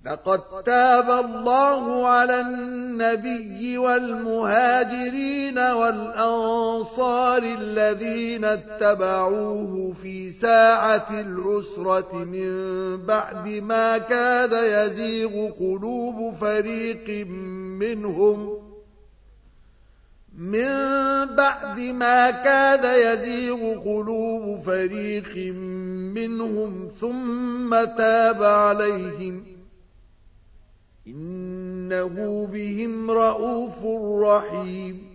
لقد تاب الله على النبي والمهاجرين والأنصار الذين اتبعوه في ساعة العسرة من بعد ما كاد يزيغ قلوب فريق منهم ثم تاب عليهم إنه بهم رءوف رحيم